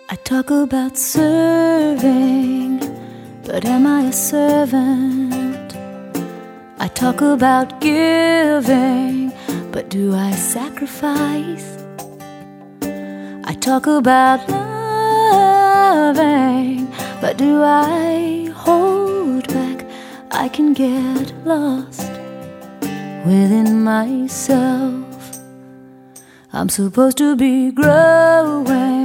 I talk about serving, but am I a servant? I talk about giving, but do I sacrifice? I talk about loving, but do I hold back? I can get lost within myself. I'm supposed to be growing,